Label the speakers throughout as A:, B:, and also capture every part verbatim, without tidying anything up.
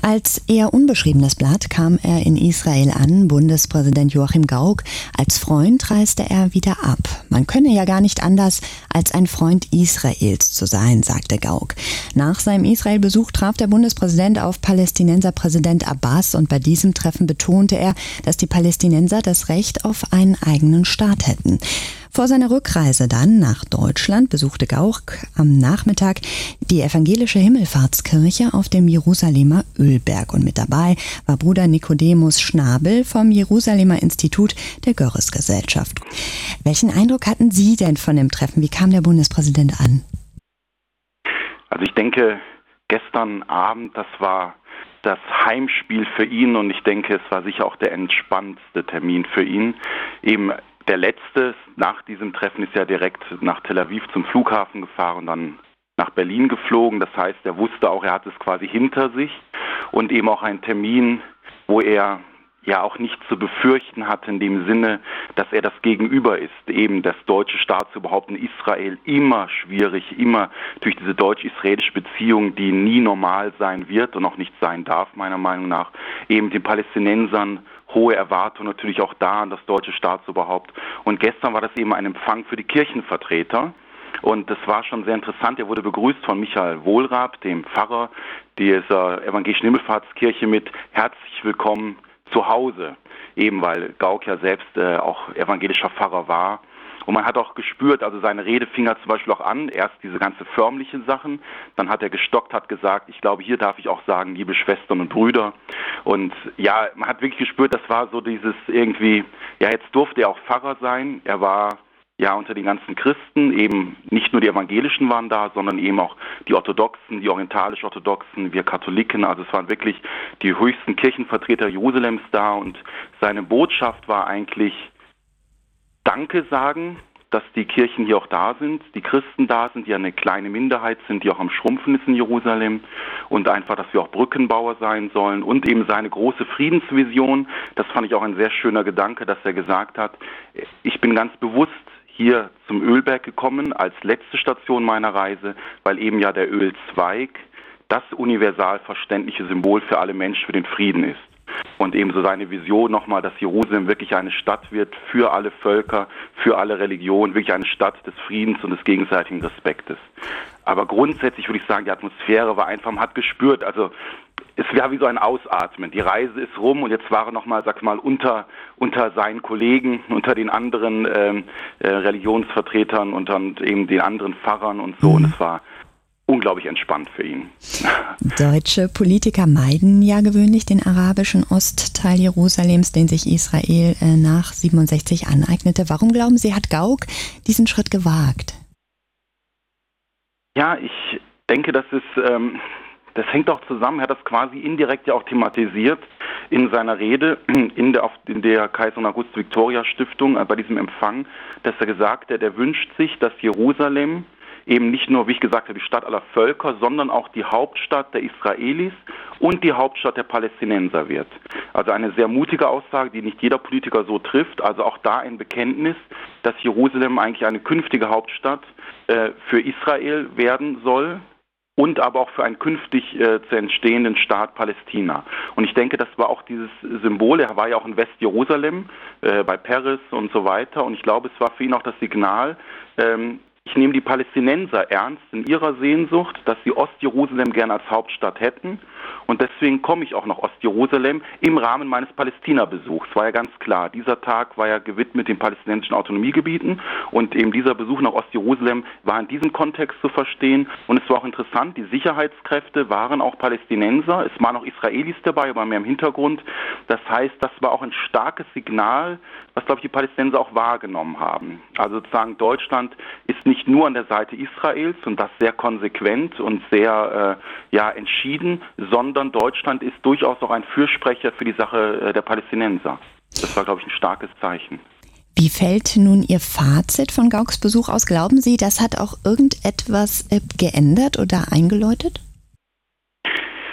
A: Als eher unbeschriebenes Blatt kam er in Israel an. Bundespräsident Joachim Gauck. Als Freund reiste er wieder ab. Man könne ja gar nicht anders, als ein Freund Israels zu sein, sagte Gauck. Nach seinem Israel-Besuch traf der Bundespräsident auf Palästinenserpräsident Abbas und bei diesem Treffen betonte er, dass die Palästinenser das Recht auf einen eigenen Staat hätten. Vor seiner Rückreise dann nach Deutschland besuchte Gauck am Nachmittag die evangelische Himmelfahrtskirche auf dem Jerusalemer Ölberg. Und mit dabei war Bruder Nikodemus Schnabel vom Jerusalemer Institut der Görres-Gesellschaft. Welchen Eindruck hatten Sie denn von dem Treffen? Wie kam der Bundespräsident an?
B: Also ich denke, gestern Abend, das war das Heimspiel für ihn und ich denke, es war sicher auch der entspannendste Termin für ihn. Eben der letzte nach diesem Treffen ist ja direkt nach Tel Aviv zum Flughafen gefahren und dann nach Berlin geflogen. Das heißt, er wusste auch, er hat es quasi hinter sich und eben auch ein Termin, wo er ja auch nicht zu befürchten hat in dem Sinne, dass er das Gegenüber ist. Eben das deutsche Staatsüberhaupt in Israel immer schwierig, immer durch diese deutsch-israelische Beziehung, die nie normal sein wird und auch nicht sein darf, meiner Meinung nach. Eben den Palästinensern hohe Erwartungen natürlich auch da an das deutsche Staatsoberhaupt. Und gestern war das eben ein Empfang für die Kirchenvertreter. Und das war schon sehr interessant. Er wurde begrüßt von Michael Wohlrab, dem Pfarrer dieser evangelischen Himmelfahrtskirche mit herzlich willkommen zu Hause. Eben weil Gauck ja selbst äh, auch evangelischer Pfarrer war. Und man hat auch gespürt, also seine Rede fing er zum Beispiel auch an, erst diese ganze förmlichen Sachen, dann hat er gestockt, hat gesagt, ich glaube, hier darf ich auch sagen, liebe Schwestern und Brüder. Und ja, man hat wirklich gespürt, das war so dieses irgendwie, ja, jetzt durfte er auch Pfarrer sein, er war ja unter den ganzen Christen, eben nicht nur die Evangelischen waren da, sondern eben auch die Orthodoxen, die orientalisch-orthodoxen, wir Katholiken, also es waren wirklich die höchsten Kirchenvertreter Jerusalems da und seine Botschaft war eigentlich, Danke sagen, dass die Kirchen hier auch da sind, die Christen da sind, die eine kleine Minderheit sind, die auch am Schrumpfen ist in Jerusalem und einfach, dass wir auch Brückenbauer sein sollen und eben seine große Friedensvision, das fand ich auch ein sehr schöner Gedanke, dass er gesagt hat, ich bin ganz bewusst hier zum Ölberg gekommen als letzte Station meiner Reise, weil eben ja der Ölzweig das universal verständliche Symbol für alle Menschen, für den Frieden ist. Und ebenso seine Vision nochmal, dass Jerusalem wirklich eine Stadt wird für alle Völker, für alle Religionen, wirklich eine Stadt des Friedens und des gegenseitigen Respektes. Aber grundsätzlich würde ich sagen, die Atmosphäre war einfach, man hat gespürt, also es war wie so ein Ausatmen. Die Reise ist rum und jetzt war er nochmal, sag mal, unter, unter seinen Kollegen, unter den anderen ähm, äh, Religionsvertretern und dann eben den anderen Pfarrern und so. Und es war unglaublich entspannt für ihn.
A: Deutsche Politiker meiden ja gewöhnlich den arabischen Ostteil Jerusalems, den sich Israel äh, nach siebenundsechzig aneignete. Warum glauben Sie, hat Gauck diesen Schritt gewagt?
B: Ja, ich denke, das ist, ähm, das hängt auch zusammen. Er hat das quasi indirekt ja auch thematisiert in seiner Rede in der, in der Kaiserin Auguste Victoria Stiftung äh, bei diesem Empfang, dass er gesagt hat, er wünscht sich, dass Jerusalem eben nicht nur, wie ich gesagt habe, die Stadt aller Völker, sondern auch die Hauptstadt der Israelis und die Hauptstadt der Palästinenser wird. Also eine sehr mutige Aussage, die nicht jeder Politiker so trifft. Also auch da ein Bekenntnis, dass Jerusalem eigentlich eine künftige Hauptstadt äh, für Israel werden soll und aber auch für einen künftig äh, zu entstehenden Staat Palästina. Und ich denke, das war auch dieses Symbol. Er war ja auch in Westjerusalem, äh, bei Peres und so weiter. Und ich glaube, es war für ihn auch das Signal, ähm, ich nehme die Palästinenser ernst in ihrer Sehnsucht, dass sie Ostjerusalem gerne als Hauptstadt hätten. Und deswegen komme ich auch nach Ostjerusalem im Rahmen meines Palästina-Besuchs. War ja ganz klar, dieser Tag war ja gewidmet den palästinensischen Autonomiegebieten und eben dieser Besuch nach Ostjerusalem war in diesem Kontext zu verstehen. Und es war auch interessant, die Sicherheitskräfte waren auch Palästinenser, es waren auch Israelis dabei, aber mehr im Hintergrund. Das heißt, das war auch ein starkes Signal, was, glaube ich, die Palästinenser auch wahrgenommen haben. Also sozusagen Deutschland ist nicht nur an der Seite Israels und das sehr konsequent und sehr äh, ja, entschieden, sondern Deutschland ist durchaus auch ein Fürsprecher für die Sache äh, der Palästinenser. Das war, glaube ich, ein starkes Zeichen.
A: Wie fällt nun Ihr Fazit von Gaucks Besuch aus? Glauben Sie, das hat auch irgendetwas äh, geändert oder eingeläutet?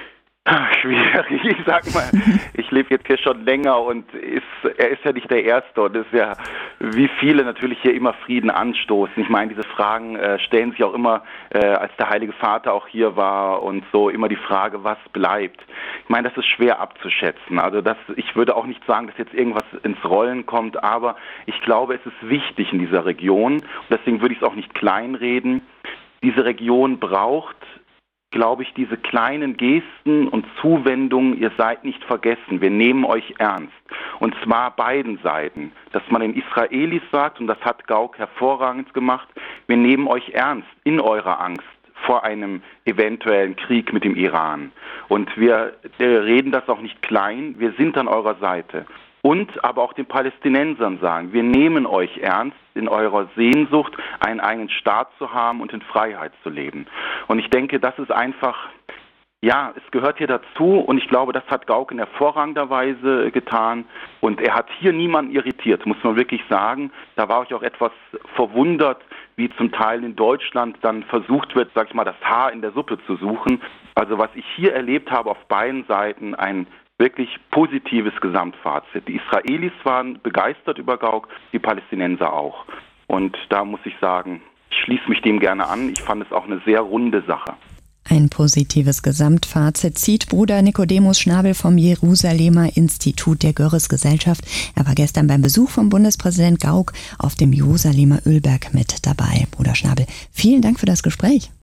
B: Schwierig, ich sag mal, ich lebe jetzt hier schon länger und ist, er ist ja nicht der Erste und ist ja, wie viele natürlich hier immer Frieden anstoßen. Ich meine, diese Fragen äh, stellen sich auch immer, äh, als der Heilige Vater auch hier war und so, immer die Frage, was bleibt. Ich meine, das ist schwer abzuschätzen. Also das, ich würde auch nicht sagen, dass jetzt irgendwas ins Rollen kommt, aber ich glaube, es ist wichtig in dieser Region und deswegen würde ich es auch nicht kleinreden. Diese Region braucht, glaube ich, diese kleinen Gesten und Zuwendungen, ihr seid nicht vergessen, wir nehmen euch ernst. Und zwar beiden Seiten. Dass man den Israelis sagt, und das hat Gauck hervorragend gemacht, wir nehmen euch ernst in eurer Angst vor einem eventuellen Krieg mit dem Iran. Und wir reden das auch nicht klein, wir sind an eurer Seite. Und aber auch den Palästinensern sagen, wir nehmen euch ernst in eurer Sehnsucht, einen eigenen Staat zu haben und in Freiheit zu leben. Und ich denke, das ist einfach, ja, es gehört hier dazu und ich glaube, das hat Gauck in hervorragender Weise getan und er hat hier niemanden irritiert, muss man wirklich sagen. Da war ich auch etwas verwundert, wie zum Teil in Deutschland dann versucht wird, sag ich mal, das Haar in der Suppe zu suchen. Also was ich hier erlebt habe auf beiden Seiten, ein wirklich positives Gesamtfazit. Die Israelis waren begeistert über Gauck, die Palästinenser auch. Und da muss ich sagen, ich schließe mich dem gerne an. Ich fand es auch eine sehr runde Sache.
A: Ein positives Gesamtfazit zieht Bruder Nicodemus Schnabel vom Jerusalemer Institut der Görres-Gesellschaft. Er war gestern beim Besuch von Bundespräsident Gauck auf dem Jerusalemer Ölberg mit dabei. Bruder Schnabel, vielen Dank für das Gespräch.